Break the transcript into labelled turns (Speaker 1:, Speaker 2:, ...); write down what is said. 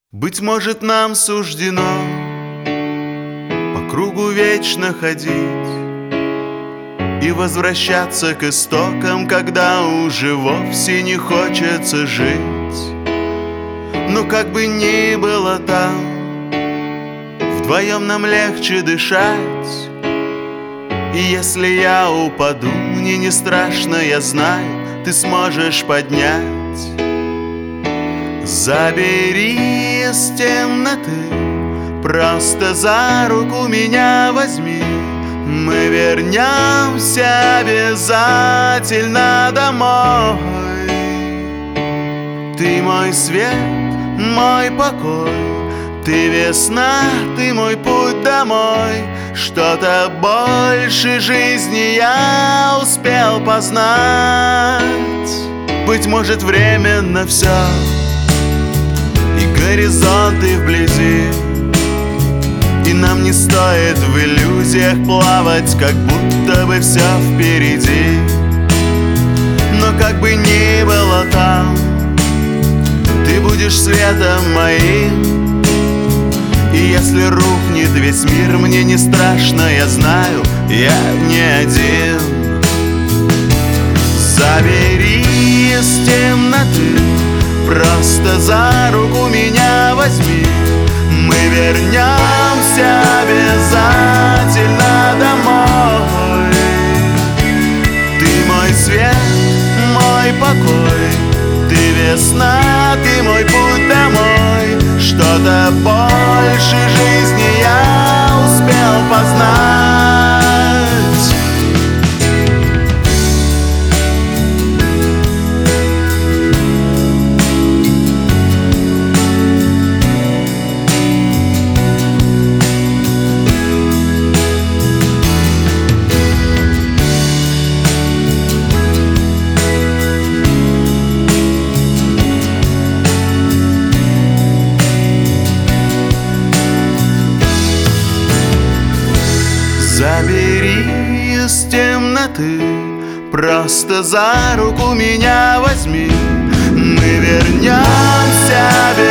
Speaker 1: Быть может, нам суждено по кругу вечно ходить и возвращаться к истокам, когда уже вовсе не хочется жить. Но как бы ни было там, вдвоем нам легче дышать. И если я упаду, мне не страшно, я знаю, ты сможешь поднять. Забери из темноты, просто за руку меня возьми. Мы вернемся обязательно домой. Ты мой свет, мой покой, ты весна, ты мой путь домой. Что-то больше жизни я успел познать. Быть может, временно все, и горизонты вблизи, и нам не стоит в иллюзиях плавать, как будто бы все впереди. Но как бы ни было там, ты будешь светом моим. И если рухнет весь мир, мне не страшно, я знаю, я не один. Забери из темноты, просто за руку меня возьми. Мы вернемся обязательно домой. Ты мой свет, мой покой, ты весна, ты мой путь домой. Что-то больше жизни я успел познать. Забери из темноты, просто за руку меня возьми. Мы вернемся